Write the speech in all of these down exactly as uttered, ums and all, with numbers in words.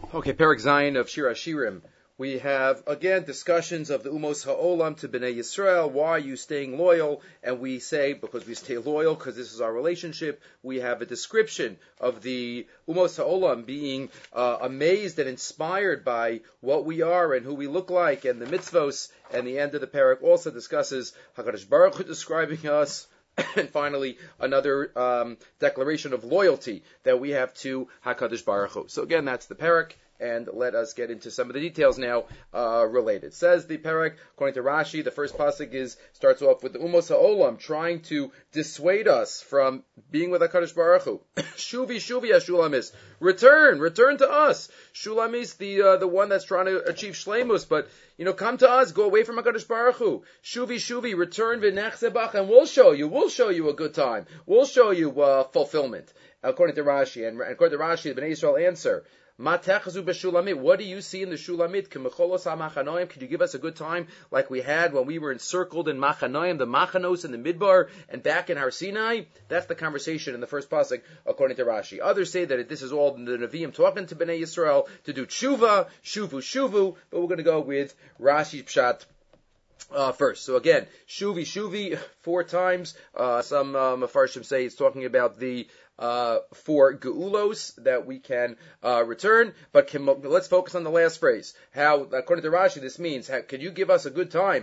Okay, Perek Zayin of Shir Hashirim. We have, again, discussions of the Umos Ha'olam to Bnei Yisrael. Why are you staying loyal? And we say, because we stay loyal, because this is our relationship. We have a description of the Umos Ha'olam being uh, amazed and inspired by what we are and who we look like, and the mitzvos. And the end of the Perek also discusses HaKadosh Baruch Hu describing us. And finally, another um, declaration of loyalty that we have to HaKadosh Baruch Hu. So again, that's the Perek, and let us get into some of the details now uh, related. Says the Perek, according to Rashi, the first pasuk is starts off with the Umos Ha'olam trying to dissuade us from being with HaKadosh Baruch Hu. Shuvi, Shuvi, Shulamis. Return, return to us. Shulamis, the uh, the one that's trying to achieve Shleimus, but you know, come to us, go away from HaKadosh Baruch Hu. Shuvi, Shuvi, return v'nechzebach, and we'll show you, we'll show you a good time. We'll show you uh, fulfillment. According to Rashi, and according to Rashi, the Bnei Yisrael answer, what do you see in the Shulamit? Could you give us a good time like we had when we were encircled in Machanoim, the Machanos in the Midbar, and back in Har Sinai? That's the conversation in the first pasuk, according to Rashi. Others say that this is all the Nevi'im talking to Bnei Yisrael to do tshuva, shuvu, shuvu, but we're going to go with Rashi's pshat Uh, first. So again, shuvi, shuvi, four times. Uh, some uh, Mefarshim say it's talking about the uh, four geulos that we can uh, return. But can, let's focus on the last phrase. How, according to Rashi, this means, how, could you give us a good time?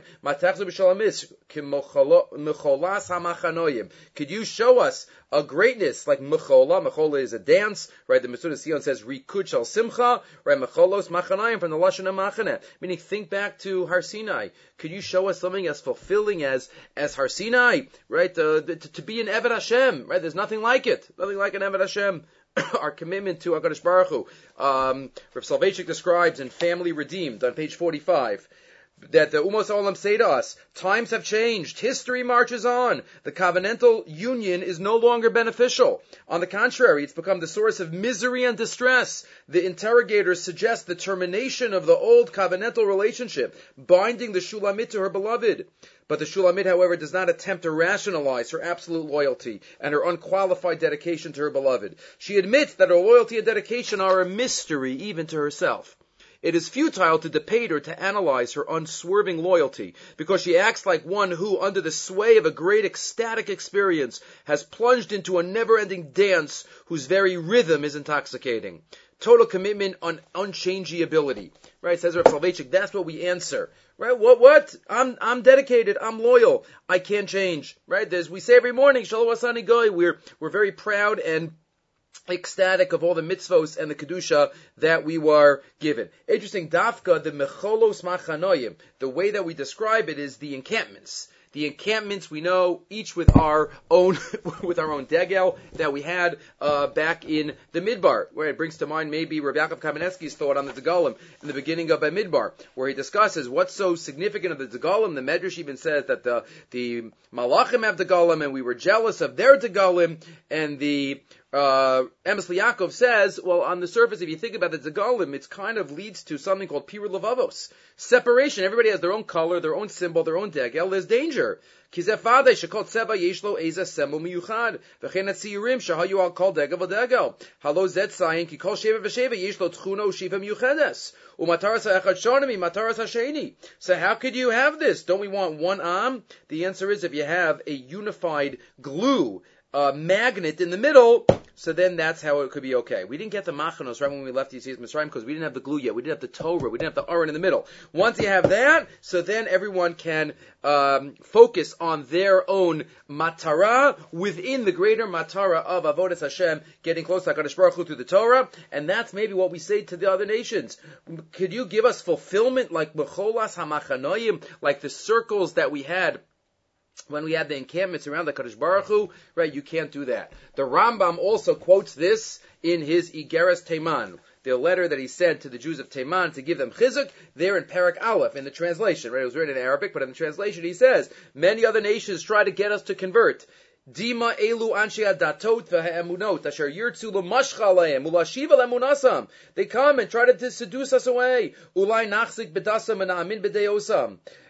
Could you show us a greatness like mechola? Mechola is a dance, right? The Mesudas Sion says rikud shel simcha, right? Mecholos machanayim from the lashon of machaneh, meaning think back to Har Sinai. Could you show us something as fulfilling as as Har Sinai, right? Uh, to, to be an Eved Hashem, right? There's nothing like it, nothing like an Eved Hashem. Our commitment to HaKadosh Baruch Hu. Um, Rav Soloveitchik describes in Family Redeemed on page forty-five. That the Umos Ha'olam say to us, times have changed, history marches on, the covenantal union is no longer beneficial. On the contrary, it's become the source of misery and distress. The interrogators suggest the termination of the old covenantal relationship, binding the Shulamit to her beloved. But the Shulamit, however, does not attempt to rationalize her absolute loyalty and her unqualified dedication to her beloved. She admits that her loyalty and dedication are a mystery even to herself. It is futile to debate or to analyze her unswerving loyalty, because she acts like one who, under the sway of a great ecstatic experience, has plunged into a never-ending dance whose very rhythm is intoxicating. Total commitment on unchangeability. Right, says Rav Soloveitchik, that's what we answer. Right, what, what? I'm, I'm dedicated, I'm loyal, I can't change. Right, there's, we say every morning, Shalom Asani Goy, we're, we're very proud and ecstatic of all the mitzvos and the kedusha that we were given. Interesting, dafka, the mecholos machanoyim, the way that we describe it is the encampments. The encampments we know, each with our own, with our own degel that we had uh, back in the Midbar, where it brings to mind maybe Rav Yaakov Kamenetsky's thought on the Degalim in the beginning of a Midbar, where he discusses what's so significant of the Degalim. The Medrash even says that the the Malachim have Degalim, and we were jealous of their Degalim, and the Uh, Emes Yaakov says, well, on the surface, if you think about the Degalim, it kind of leads to something called Pirul Levavos. Separation. Everybody has their own color, their own symbol, their own degel. There's danger. Kizefade shekol tzeva yeshlo eza sembol miyuchad. V'chen atzirim shahayu al kol degel v'degel. Halo zet sayin ki kol sheva v'sheva yeshlo tchuno shiva miyuchedes. Umataras ha'echad shonami, mataras ha'sheni. So how could you have this? Don't we want one am? The answer is if you have a unified glue, a magnet in the middle, so then that's how it could be okay. We didn't get the machanos right when we left Yetzias Mitzrayim because we didn't have the glue yet. We didn't have the Torah. We didn't have the Aron in the middle. Once you have that, so then everyone can um, focus on their own matara within the greater matara of Avodas Hashem, getting close to HaKadosh Baruch Hu through the Torah, and that's maybe what we say to the other nations. Could you give us fulfillment like Mecholas HaMachanoyim, like the circles that we had when we had the encampments around the Kadosh Baruch Hu? Right, you can't do that. The Rambam also quotes this in his Igeres Teiman, the letter that he sent to the Jews of Teiman to give them chizuk, there in Perek Aleph, in the translation. Right, it was written in Arabic, but in the translation he says, many other nations try to get us to convert. Dima elu anshe adatot v'ha'emunot asher yirtzu l'mashcha aleim u'lashiva lemunasam. They come and try to seduce us away. Ulai nachzik bedasam and na'amin b'deosam.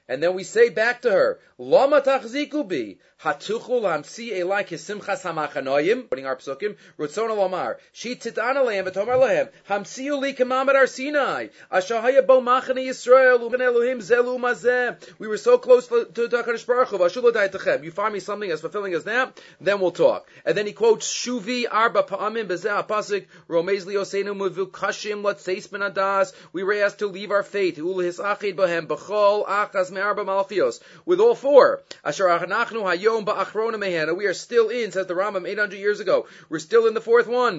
And then we say back to her, Lama tachziku bi, hatuchul hamsi elai kisimchas hamachanoyim, putting our psukim, Rutzona Lomar, Shi titana lehem, v'tomar lehem, hamsiu li kemamad ar Sinai, ashahaya bo machane Yisrael, uben Elohim zelu mazeh. We were so close to HaKadosh Baruch Hu, v'ashul l'daytechem. You find me something as fulfilling as that, then we'll talk. And then he quotes, Shuvi arba pa'amim bezeh ha'pasik, romez li yoseinu muvu kashim latzeis ben adas. We were asked to leave our faith, ul hisachid bohem, b'chol achas me'arba malfios, with all four. Asher achnachnu hayom ba'achrona mehena. We are still in, says the Rambam, eight hundred years ago. We're still in the fourth one.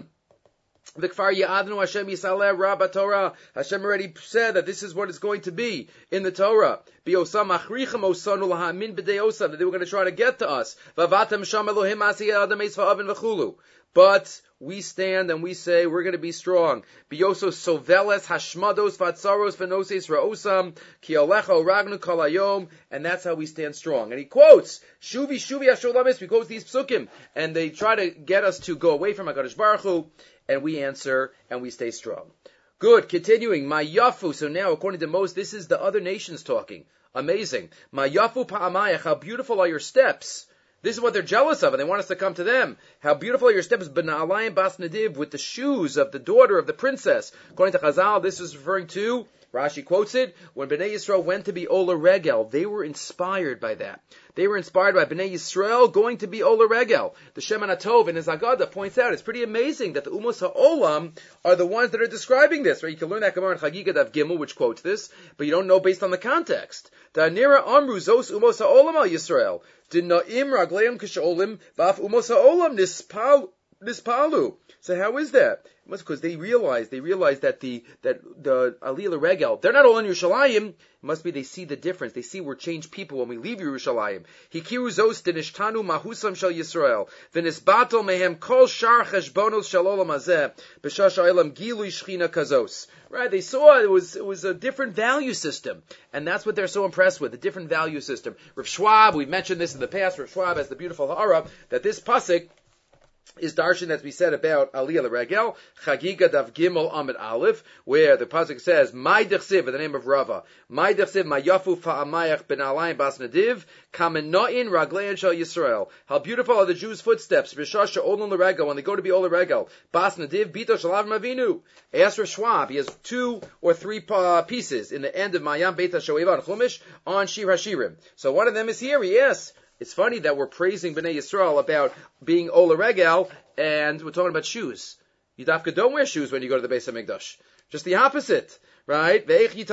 V'kfar ya'adnu Hashem yisaleh rabba Torah. Hashem already said that this is what it's going to be in the Torah. B'osam achrichem osanu lahamin b'dei osam, that they were going to try to get to us. V'avatem sham Elohim asiyah adam eis v'avin v'chulu. But we stand and we say we're going to be strong. Biyoso soveles hashmados vatzaros v'noses ra'osam ki alecha ragnu kol hayom, and that's how we stand strong. And he quotes Shuvi Shuvi Asholamis. We quote these psukim, and they try to get us to go away from HaKadosh Baruch Hu, and we answer and we stay strong. Good. Continuing. Ma yafu. So now, according to Moses, this is the other nations talking. Amazing. Ma yafu pa'amayach. How beautiful are your steps. This is what they're jealous of, and they want us to come to them. How beautiful are your steps, B'na'alayim Bas Nadiv, with the shoes of the daughter of the princess. According to Chazal, this is referring to, Rashi quotes it, when Bnei Yisrael went to be Ola Regel, they were inspired by that. They were inspired by Bnei Yisrael going to be Ola Regel. The Shemin HaTov in his Agadah points out, it's pretty amazing that the Umos HaOlam are the ones that are describing this. Right? You can learn that Gemara in Chagiga Daf Gimel, which quotes this, but you don't know based on the context. Da'anira Amru Zos Umos HaOlam Al Yisrael. Dina'im Ragleim Kish'olim Vaf Umos HaOlam Nispal Nispalu. So how is that? It must because they realize they realize that the that the Aliyah Regel, they're not all in Yerushalayim. It must be they see the difference. They see we're changed people when we leave Yerushalayim. Hikiru zos dinishtanu mahusam shel Yisrael v'nisbatel mehem kol shar cheshbonos shel olam hazeh b'shash ha'olam gilui shchina kazos. Right? They saw it was it was a different value system, and that's what they're so impressed with, the different value system. Rav Schwab, we've mentioned this in the past. Rav Schwab has the beautiful ha'ara that this pasuk is darshan that we said about Aliyah L'Regel, Chagiga Dav Gimel Amid Aleph, where the pasuk says, "My dechsiv," in the name of Rava, "My dechsiv Mayafu Fa'amayach Ben Alayim Bas Nadiv, Kamenoin Raglein Shal Yisrael." How beautiful are the Jews' footsteps! B'shasha Olon L'Regel, when they go to be Ola Regel, Bas Nadiv Bito Shalav Mavinu. Ask Rav Schwab. He has two or three uh, pieces in the end of Mayam Beit HaShoeva and Chumash on Shir Hashirim. So one of them is here. He asks. It's funny that we're praising Bnei Yisrael about being Ola Regel, and we're talking about shoes. You dafka don't wear shoes when you go to the Beis HaMikdash. Just the opposite, right?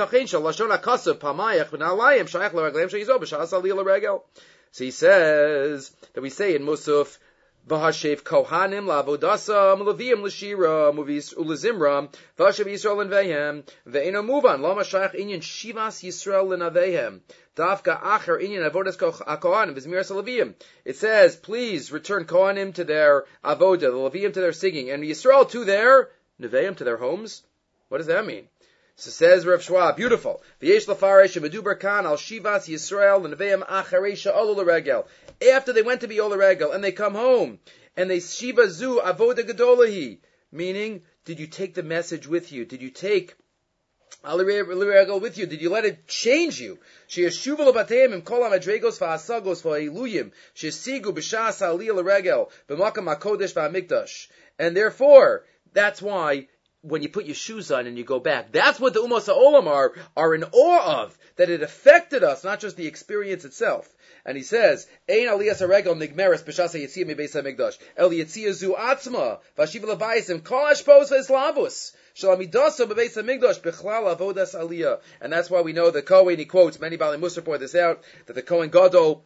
So he says that we say in Musaf, V'hashev kohanim la'avodasam leviim l'shira movies ulezimra v'hashev Yisrael l'nveihem ve'eno muvan lama shayach inyan shivas Yisrael l'naveihem dafka acher inyan avodas kohanim v'zmiras leviim. It says, please return kohanim to their avodah, the leviim to their singing, and Yisrael to their neveim, to their homes. What does that mean? So says Rav Schwab, beautiful. V'yesh l'faresh medubar kan al shivas Yisrael l'neveim acharei sha'olu l'regel. After they went to be Ola Regel, and they come home, and they shiva zu avoda gedolahi, meaning, did you take the message with you? Did you take Ola Regel with you? Did you let it change you? She'yeshuva l'bateim im kol ha'madregos v'hasagos v'ha'iluyim she'sigu b'shas ha'aliyah l'regel b'makam ha'kodesh v'ha'mikdash. And therefore, that's why when you put your shoes on and you go back, that's what the Umos HaOlam are, are in awe of, that it affected us, not just the experience itself. And he says, Ein aliyas haregel nigmeres b'shas hayitziyah mibeis hamikdash, el yitziyah zu atzma, v'ashiva l'bayis kol hashpos v'eslavus, shel hamidasa b'beis hamikdash, b'chlal avodas aliyah. And that's why we know the Kohen, he quotes, many Baalei Musar point this out, that the Kohen Gadol,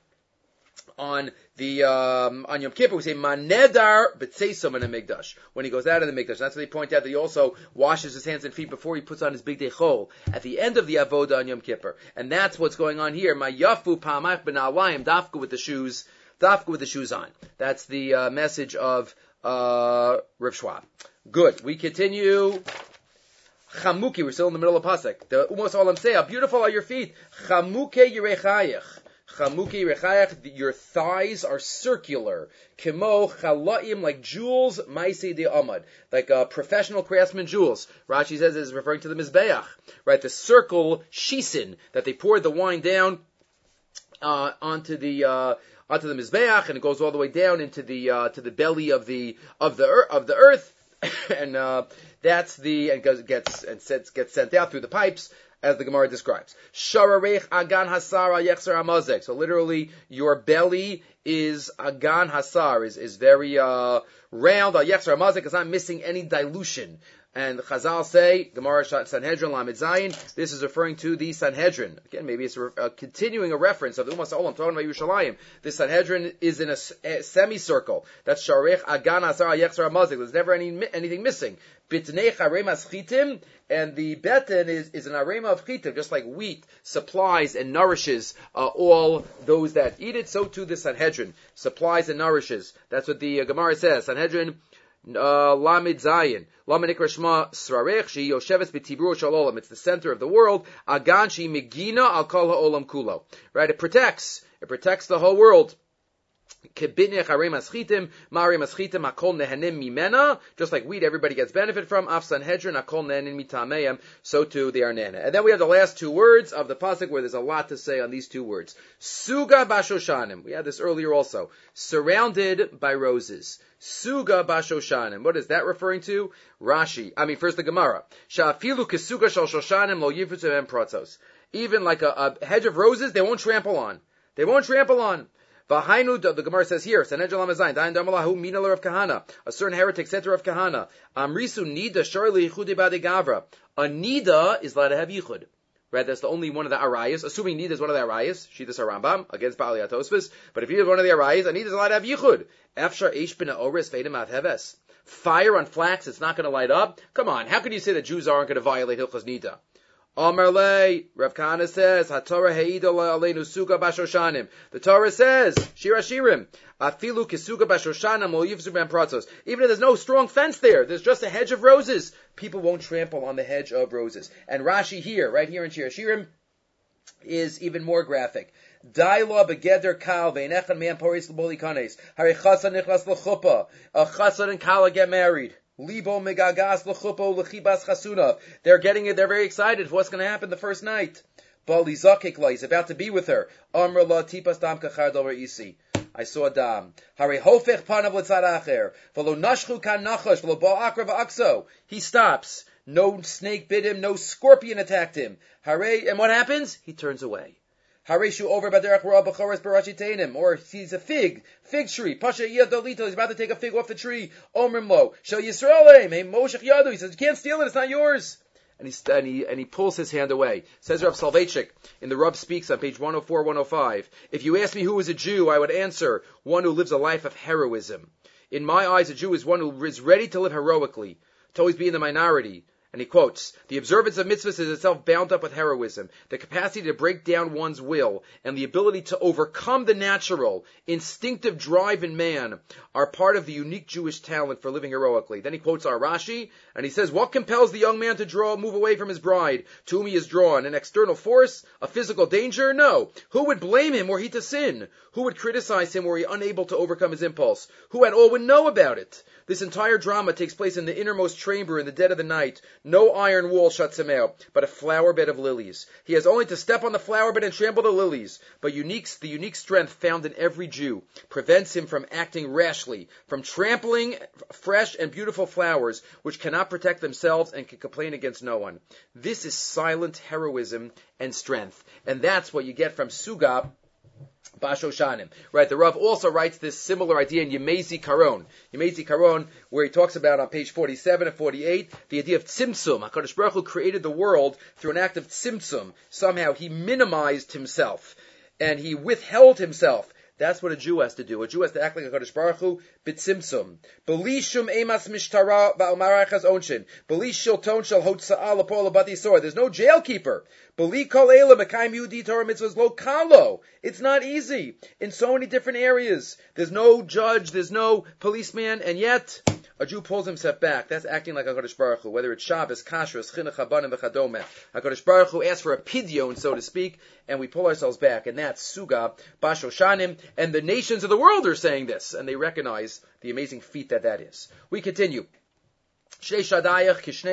on the um, on Yom Kippur, we say manedar b'tzeisam in the mikdash when he goes out of the mikdash. That's what they point out that he also washes his hands and feet before he puts on his big chol at the end of the avodah on Yom Kippur, and that's what's going on here. Mayafu pa'amach b'na'alayim dafka with the shoes, dafka with the shoes on. That's the uh, message of uh, Rav Schwab. Good. We continue. Chamuki. We're still in the middle of pasuk. The Umos HaOlam say, "How beautiful are your feet." Chamuke yirechayach. Chamuki rechayach, your thighs are circular. Kimo chalaim, like jewels, maisi de amad, like uh, professional craftsman jewels. Rashi says is referring to the mizbeach, right? The circle shisin that they poured the wine down uh, onto the uh, onto the mizbeach, and it goes all the way down into the uh, to the belly of the of the earth, of the earth, and uh, that's the and goes, gets and sets, gets sent out through the pipes, as the Gemara describes. Shararech agan hasara yechzer amazek. So literally, your belly is agan hasar, is is very uh, round. Yechzer amazek is not missing any dilution. And Chazal say, Gemara Sanhedrin Lamed Zayin, this is referring to the Sanhedrin. Again, maybe it's a, a continuing a reference of the Umas Olam, talking about Yerushalayim. The Sanhedrin is in a, a semicircle. That's Sharech Agan Asar Yechzer Amazik. There's never any anything missing. Bitnei Charemas Chitim, and the beten is, is an arema of chitim, just like wheat supplies and nourishes uh, all those that eat it, so too the Sanhedrin supplies and nourishes. That's what the uh, Gemara says. Sanhedrin Uh, Lamed Zayin, Lamed Nikra Shma Srarech, She Yosheves B'Tibur Shalolam. It's the center of the world. Agan She Megina Al Kol HaOlam Kulo. Right? It protects. It protects the whole world. Kebitnei Charei Maschitim, Ma'arei Maschitim, Hakol Nehenim Mimena. Just like wheat, everybody gets benefit from. Af Sanhedrin, Hakol Nehenim Mitameim. So too they are nana. And then we have the last two words of the pasuk, where there's a lot to say on these two words. Suga Bashoshanim. We had this earlier also. Surrounded by roses. Suga Bashoshanim. What is that referring to? Rashi. I mean, first the Gemara. Sha'afilu Kesuga Shal Shoshanim Lo Yifutzu Em Pratzos. Even like a, a hedge of roses, they won't trample on. They won't trample on. V'hainu, the Gemara says here, Sanhedrin Lamazayin, Dayan Damalahu Minalar of Kahana, a certain heretic center of Kahana. Amrisu Nida Sharli Yichudi Bade Gavra. A Nida is allowed to have Yichud. Right, that's the only one of the Arayas, assuming Nida is one of the Arayas, Shitas Harambam, against Ba'ali HaTosfos, but if he is one of the Arayas, a Nida is allowed to have Yichud. Afshar Eish B'na Ores Fedim Avheves. Fire on flax, it's not going to light up? Come on, how can you say that Jews aren't going to violate Hilchos Nida? Amar Le, Rav Kahana says, HaTorah Heido Aleinu Suga Bashoshanim. The Torah says, Shira Shirim, Afilu Kisuga Bashoshanim Lo Yivzu Ben Pratzos. Even if there's no strong fence there, there's just a hedge of roses, people won't trample on the hedge of roses. And Rashi here, right here in Shira Shirim, is even more graphic. Daila begeder kal ve'inechan me'an poris l'boli kanes. Hari chassan nichlas l'chuppah. A chassan and kala get married. Libo megagas l'chupo l'chibas chasunav. They're getting it. They're very excited for what's going to happen the first night. Bali zakik la. He's about to be with her. Amr la tipas dam kachar dover isi. I saw dam. Hari hofech panav l'tzad acher. V'lo nashchu kan nachash. V'lo ba akra v'akso. He stops. No snake bit him. No scorpion attacked him. Hare, and what happens? He turns away. Hareshu over baderach ra b'choras barachitenim, or sees a fig, fig tree. Pasha yadolito, he's about to take a fig off the tree. Omrim lo, shel Yisraelim, hey moshech yadu. He says, you can't steal it, it's not yours. And he, and he, and he pulls his hand away. Says Rav Soloveitchik in the Rav Speaks on page one oh four, one oh five. If you ask me who is a Jew, I would answer, one who lives a life of heroism. In my eyes, a Jew is one who is ready to live heroically, to always be in the minority. And he quotes, the observance of mitzvahs is itself bound up with heroism, the capacity to break down one's will, and the ability to overcome the natural, instinctive drive in man are part of the unique Jewish talent for living heroically. Then he quotes our Rashi, and he says, what compels the young man to draw, move away from his bride, to whom he is drawn? An external force? A physical danger? No. Who would blame him were he to sin? Who would criticize him were he unable to overcome his impulse? Who at all would know about it? This entire drama takes place in the innermost chamber in the dead of the night. No iron wall shuts him out, but a flower bed of lilies. He has only to step on the flower bed and trample the lilies. But unique, the unique strength found in every Jew prevents him from acting rashly, from trampling fresh and beautiful flowers which cannot protect themselves and can complain against no one. This is silent heroism and strength. And that's what you get from Suga Bashoshanim. Right, the Rav also writes this similar idea in Yemezi Karon. Yemezi Karon, where he talks about on page forty-seven and forty-eight, the idea of tzimtzum. HaKadosh Baruch Hu created the world through an act of tzimtzum. Somehow he minimized himself, and he withheld himself. That's what a Jew has to do. A Jew has to act like a HaKadosh Baruch Hu, b'tzimtzum. B'li shum emas mishtara ba'omarachas onshin. B'li shilton shel hotza'a l'pol l'bati sor. There's no jailkeeper. B'li kol eila mekayim yudi Torah mitzvahs lo kalo. It's not easy in so many different areas. There's no judge, there's no policeman, and yet a Jew pulls himself back. That's acting like HaKadosh Baruch Hu, whether it's Shabbos, Kashrus, Chinuch, Habanim, v'chadome. HaKadosh Baruch Hu asks for a pidyon, so to speak, and we pull ourselves back, and that's Suga Bashoshanim, and the nations of the world are saying this, and they recognize the amazing feat that that is. We continue. We had a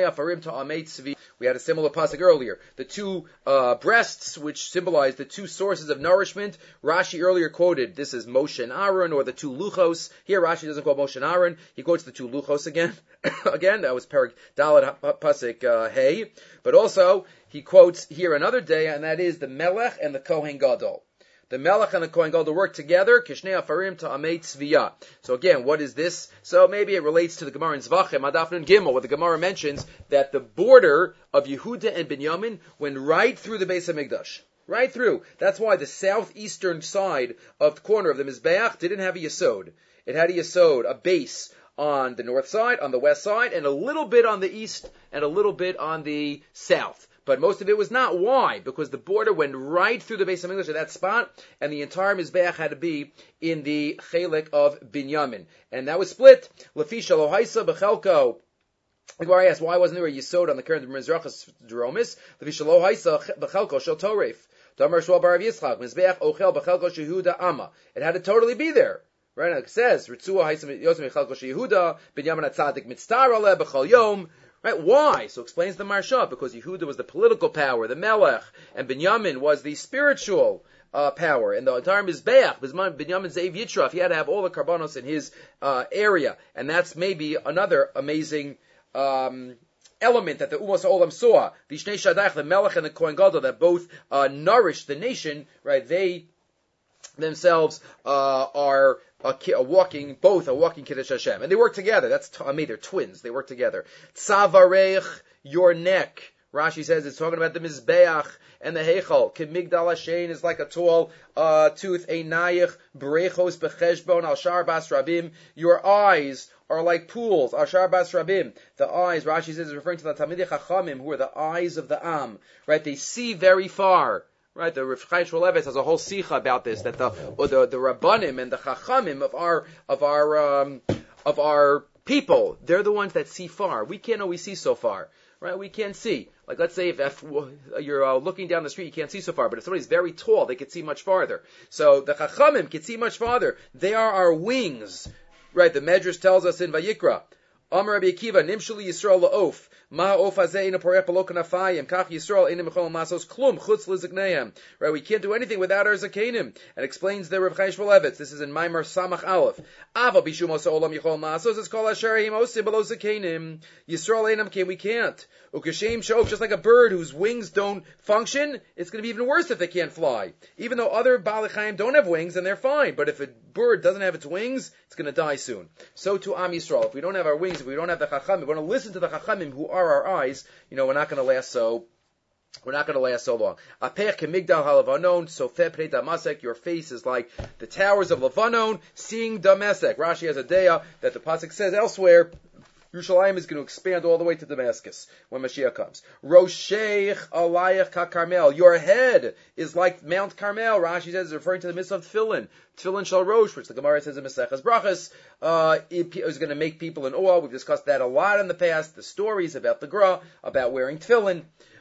similar pasuk earlier. The two uh, breasts, which symbolize the two sources of nourishment. Rashi earlier quoted, this is Moshe and Aaron, or the two luchos. Here Rashi doesn't quote Moshe and Aaron. He quotes the two luchos again. Again, that was Perak Dalet pasuk uh, Hey. But also, he quotes here another day, and that is the Melech and the Kohen Gadol. The Melech and the Kohen Gadol work together. Kishnei afarim ta'amei tzviya. So again, what is this? So maybe it relates to the Gemara in Zvachim, Adaf Nun Gimel, where the Gemara mentions that the border of Yehuda and Binyamin went right through the Beis HaMikdash. Right through. That's why the southeastern side of the corner of the Mizbeach didn't have a yesod. It had a yesod, a base, on the north side, on the west side, and a little bit on the east, and a little bit on the south. But most of it was not. Why? Because the border went right through the Beis HaMikdash at that spot, and the entire Mizbeach had to be in the Chelek of Binyamin. And that was split. Lefi shelo haisa b'chelko. The Gemara asks, why wasn't there a Yisod on the current Mizrachas Dromis? Lefi shelo haisa b'chelko shel Toref. Damar Shmuel bar Rav Yitzchak. Mizbeach ochel b'chelko shehuda ama. It had to totally be there. Right? And it says, Ritzua haisa yosem b'chelko shehuda, Binyamin atzadik mitztar ale b'chol yom. Right? Why? So explains the Marsha, because Yehuda was the political power, the Melech, and Binyamin was the spiritual uh, power. And the entire Mizbeach, Binyamin Zev Yitraf, he had to have all the karbanos in his uh, area. And that's maybe another amazing um, element that the Umos Olam saw. The Shnei Shadach, the Melech and the Kohen Gadol, that both uh, nourished the nation, right? They themselves uh, are A, a walking, both a walking Kiddush Hashem. And they work together. That's, I mean, they're twins. They work together. Tzavarech, your neck. Rashi says it's talking about the Mizbeach and the Heichal. Kemigdal Hashem is like a tall uh, tooth. Einayich, brechos becheshbon, al shar bas rabim. Your eyes are like pools. Al shar bas rabim. The eyes, Rashi says, is referring to the Talmidei Chachamim, who are the eyes of the Am. Right? They see very far. Right, the Rav Chaim Shmulevitz has a whole sicha about this, that the or the the Rabbanim and the Chachamim of our of our um, of our people, they're the ones that see far. We can't always see so far, right? We can't see. Like, let's say if, if you're uh, looking down the street, you can't see so far, but if somebody's very tall, they can see much farther. So the Chachamim can see much farther. They are our wings, right? The Medrash tells us in Vayikra. Amar Rabbi Akiva, Nimshuli Yisrael la'of. Ma of hazeh ina porech below kanafayim. Kach Yisrael ina mechol masos klum chutz lizikneihem. Right, we can't do anything without our zakenim. And explains the Rav Chaim Shmulevitz. This is in Maimar Samach Aleph. Ava bishum osa olam yechol masos. It's called asher him osim below zakenim. Yisrael einam can we can't. Ukashem shov, just like a bird whose wings don't function, it's going to be even worse if they can't fly. Even though other Baalei Chaim don't have wings and they're fine, but if a bird doesn't have its wings, it's going to die soon. So to Am Yisrael, if we don't have our wings, if we don't have the Chachamim, we want to listen to the Chachamim who are our eyes, you know, we're not going to last so We're not going to last so long. Apech kemigdal halavanon, sofeh pnei Damasek. Your face is like the towers of Levanon, seeing Damasek. Rashi has a daya that the pasuk says elsewhere. Yerushalayim is going to expand all the way to Damascus when Mashiach comes. Rosheich alayach ka Carmel. Your head is like Mount Carmel. Rashi says it's referring to the mitzvah of Tefillin. Tefillin shel Rosh, which the Gemara says in Maseches Brachas, uh, it is going to make people in awe. We've discussed that a lot in the past. The stories about the Gra, about wearing Tefillin.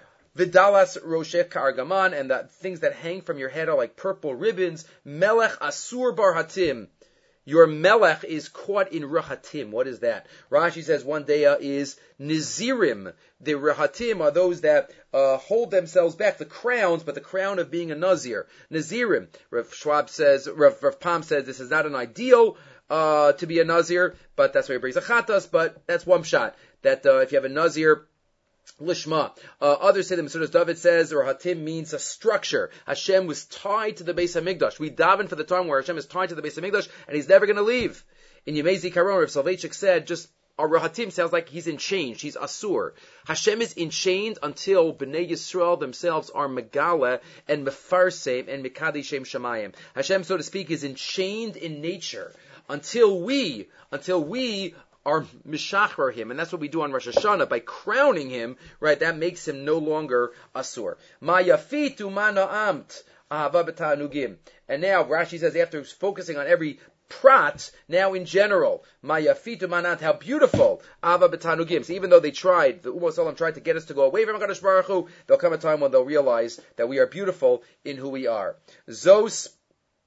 Vidalas Roshech Ka'argaman, and the things that hang from your head are like purple ribbons. Melech Asur Bar Hatim. Your melech is caught in rahatim. What is that? Rashi says one day uh, is nizirim. The rahatim are those that uh, hold themselves back, the crowns, but the crown of being a nazir. Nazirim. Rav Schwab says, Rav, Rav Pam says this is not an ideal uh, to be a nazir, but that's why he brings a chatas, but that's one shot. That uh, if you have a nazir, Lishma. Uh, others say the Mesudas David says, or Hatim means a structure. Hashem was tied to the Beis HaMikdash. We daven for the time where Hashem is tied to the Beis HaMikdash, and He's never going to leave. In Yemei Zikaron, Rav Soloveitchik said, just, our Rahatim sounds like He's enchained. He's Asur. Hashem is enchained until Bnei Yisrael themselves are Megala and Mefarsem and Mekadishem Shamayim. Hashem, so to speak, is enchained in nature until we, until we are mishachar him, and that's what we do on Rosh Hashanah by crowning him. Right, that makes him no longer asur. Ma yafitu ma na'amt ahava b'tanugim. And now Rashi says, after focusing on every prat, now in general, ma yafitu ma na'amt, how beautiful ahava b'tanugim. So even though they tried, the Umos Olam tried to get us to go away from HaKadosh Baruch Hu, there'll come a time when they'll realize that we are beautiful in who we are. Zos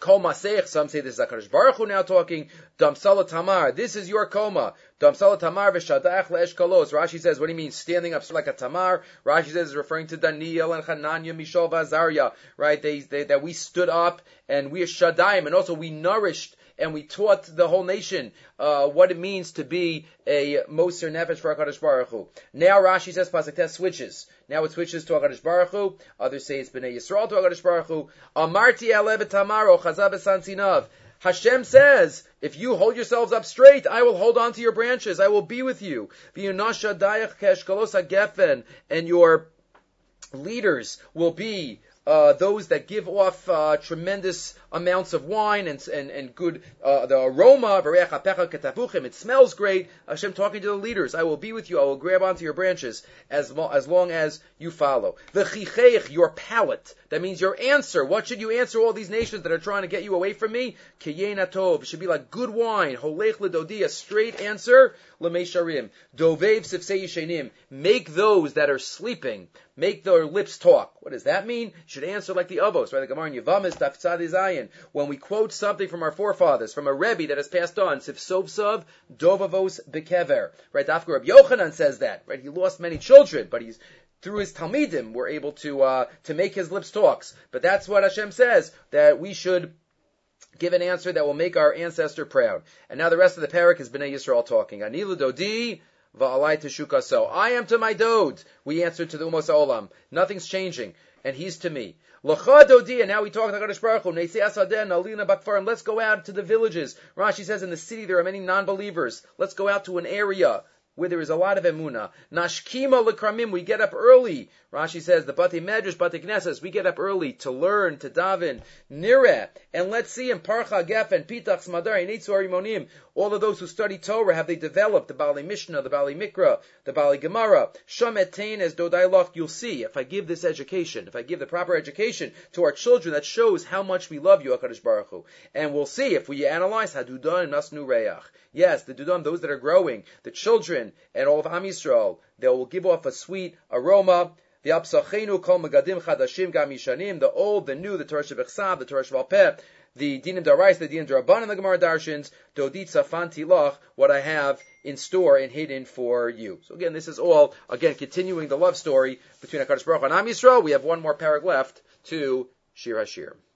Kol Maseich, some say this is HaKadosh Baruch Hu now talking. Damsala Tamar, this is your Koma. Damsala Tamar v'shadach le'eshkalos. Rashi says, what do you mean, standing up like a Tamar? Rashi says it's referring to Daniel and Hananiah, Mishael, Azariah, right? They, they, that we stood up and we are Shadaim, and also we nourished and we taught the whole nation uh, what it means to be a Moser Nefesh for HaKadosh Baruch Hu. Now Rashi says Pasuk Tes switches. Now it switches to HaKadosh Baruch Hu. Others say it's Bnei Yisrael to HaKadosh Baruch Hu. Amarti alev tamaro chazab esansinav. Hashem says, if you hold yourselves up straight, I will hold on to your branches. I will be with you. V'yunasha dayach ke'eshkalos hagefen, and your leaders will be Uh, those that give off uh, tremendous amounts of wine and and, and good uh, the aroma. It smells great. Hashem talking to the leaders. I will be with you. I will grab onto your branches as lo- as long as you follow. The chicheich, your palate. That means your answer. What should you answer all these nations that are trying to get you away from me? Kiyein atov. It should be like good wine. Holech ledodi, a straight answer. Lemesharim. Dovev sifsei yishenim. Make those that are sleeping, make their lips talk. What does that mean? You should answer like the Avos, right? The Gemara in Yevamos, Daf Tzadi Zayin. When we quote something from our forefathers, from a Rebbe that has passed on, Sif Sovsov, Dovavos Bekever. Right? Dafka Rabbi Yochanan says that. Right? He lost many children, but he's through his Talmidim were able to uh, to make his lips talks. But that's what Hashem says, that we should give an answer that will make our ancestor proud. And now the rest of the parak is Bnei Yisrael talking. Anilu Dodi va'alai teshuka so. I am to my Dod. We answer to the Umos Olam. Nothing's changing. And he's to me. L'cha Dodi, and now we talk to HaKadosh Baruch Hu. Neisei asaden, alina bakfarim. Let's go out to the villages. Rashi says in the city there are many non-believers. Let's go out to an area where there is a lot of emunah. Nashkima lekramim, we get up early. Rashi says, the Bati Medrash, Bati Knesses, we get up early to learn, to daven. Nireh, and let's see in Parcha, Gefen, Pitach, Smadar, Inetzu Arimonim, all of those who study Torah, have they developed the Bali Mishnah, the Bali Mikra, the Bali Gemara, Shametain as Dodailoch, you'll see, if I give this education, if I give the proper education to our children, that shows how much we love you, HaKadosh Baruch Hu. And we'll see, if we analyze, Hadudan and Asnu Reach. Yes, the Dudan, those that are growing, the children, and all of Am Yisrael, they will give off a sweet aroma. The Absachenu Kol Megadim Chadashim Gam Yishanim, the old, the new, the Torah Shebechsav, the Torah Shevalpeh, the Dinim Darais, the Dinim Daraban, and the Gemara Darshins, Dodit Safan Tilach, what I have in store and hidden for you. So again, this is all, again, continuing the love story between HaKadosh Baruch Hu and Am Yisrael. We have one more parak left to Shir HaShir.